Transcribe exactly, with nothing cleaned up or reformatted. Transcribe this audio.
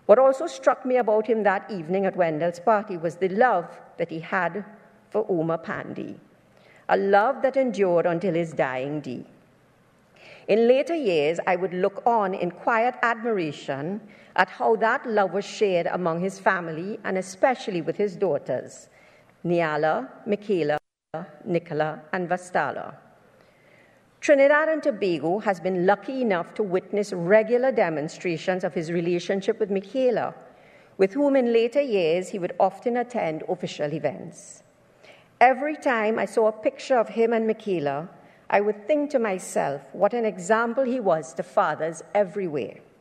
What also struck me about him that evening at Wendell's party was the love that he had for Uma Pandey, a love that endured until his dying day. In later years, I would look on in quiet admiration at how that love was shared among his family and especially with his daughters, Nyala, Michaela, Nicola, and Vastala. Trinidad and Tobago has been lucky enough to witness regular demonstrations of his relationship with Michaela, with whom in later years he would often attend official events. Every time I saw a picture of him and Michaela, I would think to myself what an example he was to fathers everywhere.